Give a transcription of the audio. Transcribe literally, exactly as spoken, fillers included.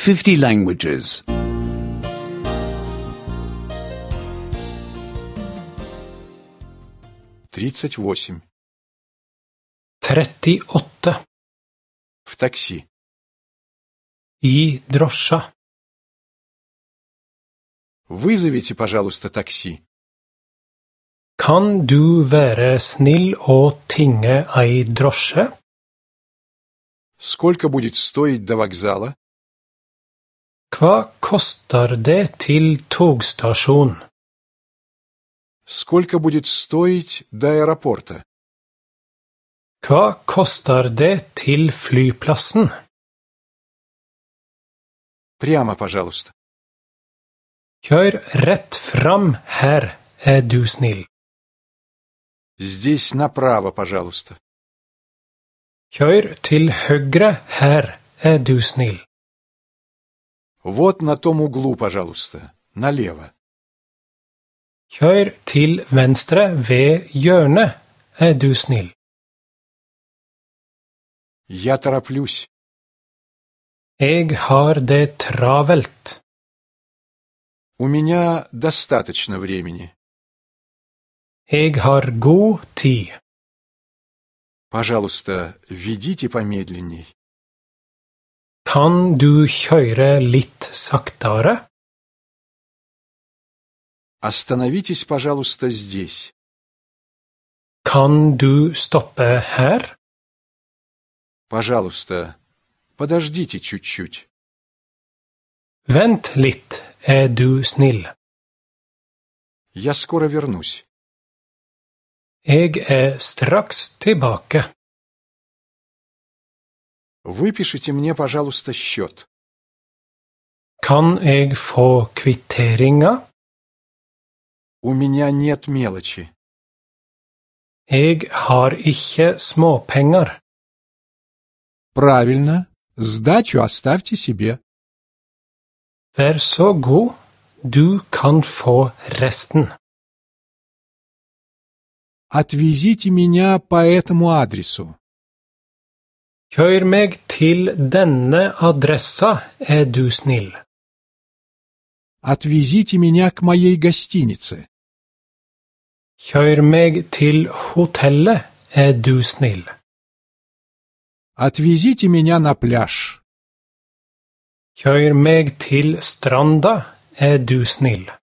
fifty languages. тридцать восемь. trettioåtta. В такси. I drosja. Вызовите, пожалуйста, такси. Kan du være snill og tinge ei drosje? Сколько будет стоить до вокзала? Hva koster det til togstasjon? Сколько будет стоить до аэропорта? Hva koster det til flyplassen? Прямо, пожалуйста. Kjør rett fram her, er du snill. Здесь направо, пожалуйста. Kjør til høyre her, er du snill. Вот на том углу, пожалуйста. Налево. Kjør til venstre ved hjørnet, er du snill. Я тороплюсь. Jeg har det travelt. У меня достаточно времени. Jeg har god tid. Пожалуйста, ведите помедленней. Kan du kjøre litt saktere? Остановитесь, пожалуйста, здесь. Kan du stoppe her? Пожалуйста, подождите чуть-чуть. Vent litt, er du snill. Я скоро вернусь. Jeg er straks tilbake. Выпишите мне, пожалуйста, счет. Kan jeg få kvitteringa? У меня нет мелочи. Jeg har ikke småpenger. Правильно. Сдачу оставьте себе. Vær så god, du kan få resten. Отвезите меня по этому адресу. Kjør meg til denne adressa, er du snill. Отвезите меня к моей гостинице. Kjør meg til hotellet, er du snill. Отвезите меня на пляж. Kjør meg til stranda, er du snill.